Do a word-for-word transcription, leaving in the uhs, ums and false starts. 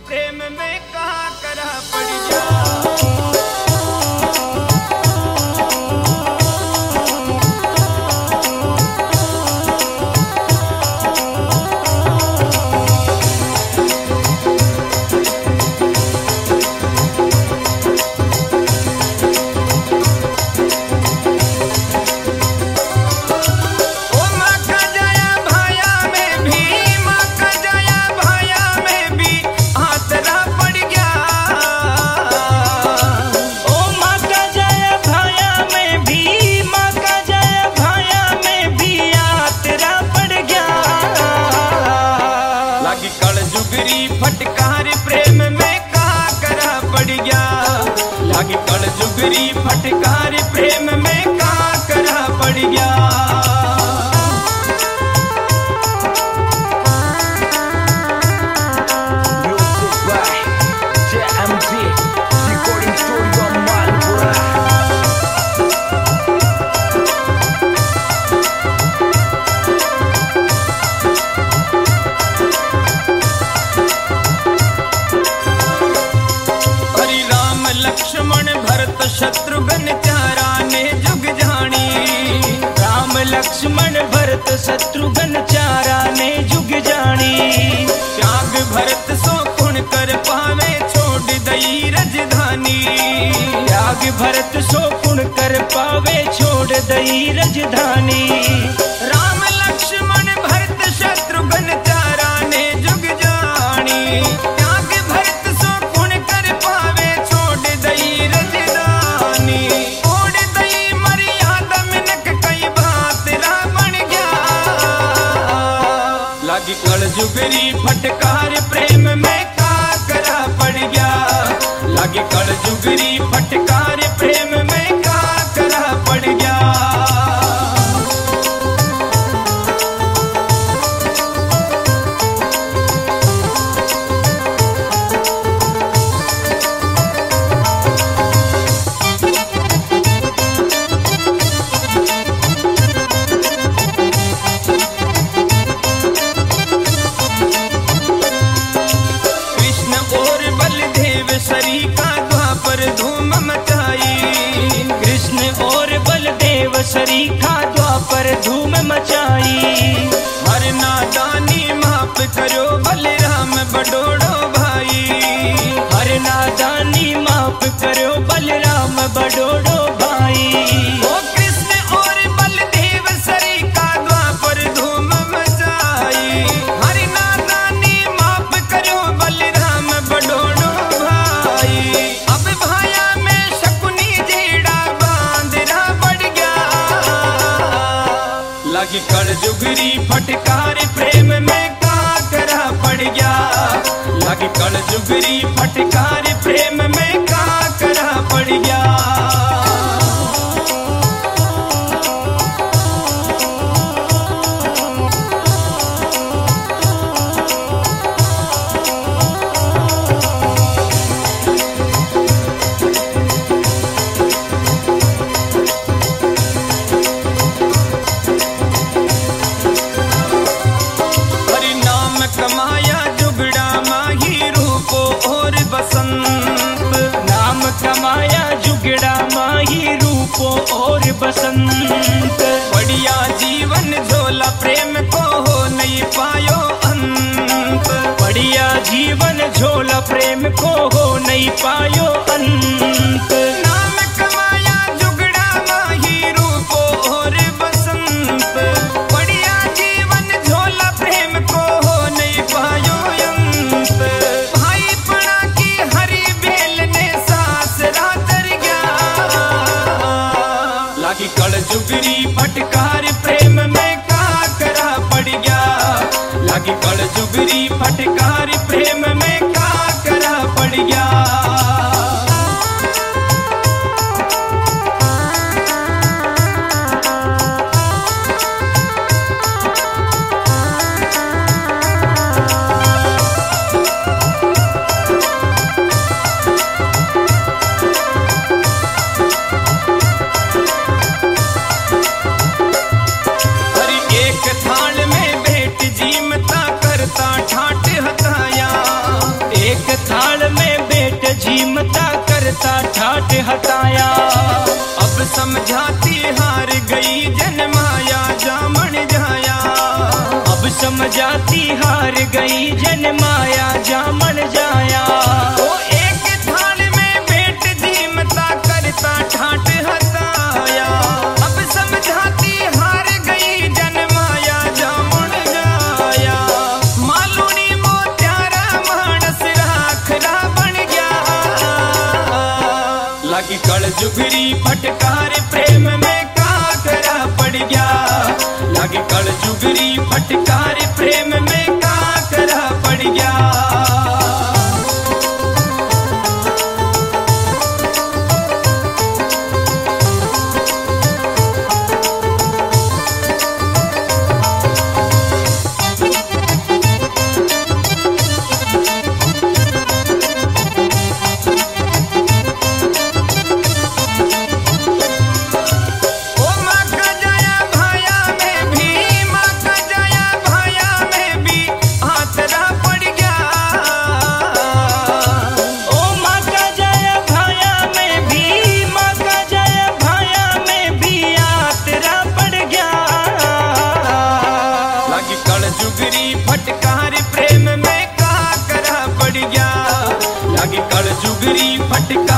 प्रेम में कहाँ करा पड़ जा। फटकार प्रेम में कहाँ करा पड़ गया। लागी कल जुगरी फटकार प्रेम में कहाँ करा पड़ गया। लक्ष्मण भरत शत्रुघ्न चारा ने जुग जानी। राम लक्ष्मण भरत शत्रुघ्न चारा ने जुग जानी। त्याग भरत सो पुण्य कर पावे छोड़ दई राजधानी। त्याग भरत सो पुण्य कर पावे छोड़ दई राजधानी। राम लक्ष्मण भरत शत्रुघ्न चारा ने जुग जानी। त्याग भरत सो पुण्य कर पावे लागी कल जुगरी फटकार प्रेम में कहाँ करा पड़ गया। लागी कल जुगरी फटकार प्रेम में कहाँ करा पड़ गया। सरी का द्वापर धूम मचाई। कृष्ण और बलदेव सरी का द्वापर धूम मचाई। हर नादानी माफ करो बलराम बडोड़ो भाई। हर नादानी माफ करो बलराम बडोड़ो भाई। ओ कृष्ण और बलदेव सरी का द्वापर धूम मचाई। हर नादानी माफ करो बलराम बडोड़ो। अब भाया में शकुनी जेड़ा बांधरा बढ़ गया। लागी कल जुगरी फटकार प्रेम में कहाँ करा पड़ गया। लागी कल जुगरी फटकार प्रेम में कहाँ करा पड़ गया। कमाया जुगड़ा माही रूपो और बसंत। नाम कमाया जुगड़ा माही रूपो और बसंत। बढ़िया जीवन झोला प्रेम को हो नहीं पायो अंत। बढ़िया जीवन झोला प्रेम को हो नहीं पायो अंत। नाम कमाया जुगड़ा माही रूपो और बसंत। बढ़िया जीवन झोला प्रेम को पायो अंत। भाई पड़ा की हरी बेल ने सासरा तर गया। लागी कल जुगरी फटकार प्रेम में कहाँ करा पड़ गया। लागी कल जुगरी फटकार प्रेम में कहाँ करा पड़ गया। हटाया। अब समझाती हार गई जन माया जामन जाया। अब समझाती हार गई जन माया जामन जाया। ओ एक थाल में बैठ दीमता करता ठाट हताया। अब समझाती हार गई जन माया जामन जाया। मालूनी मोत्यारा मानस राखरा बन गया। लगी कल जुगरी फटकार प्रेम में काकरा पड़ गया। लगी कल जुगरी फटकार प्रेम में काकरा पड़ गया। जुगरी फटकार प्रेम में काकरा पड़ गया। लगी कल जुगरी फटकार